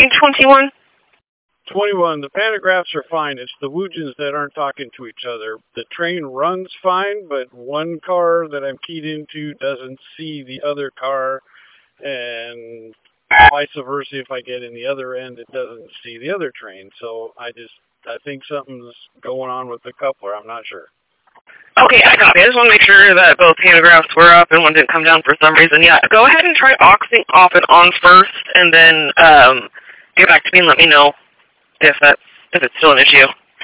1921? 21. The pantographs are fine. It's the woojins that aren't talking to each other. The train runs fine, but one car that I'm keyed into doesn't see the other car, and vice versa. If I get in the other end, it doesn't see the other train. So I think something's going on with the coupler. I'm not sure. Okay, I copy. I just want to make sure that both pantographs were up and one didn't come down for some reason. Yeah, go ahead and try auxing off and on first, and then get back to me and let me know if it's still an issue.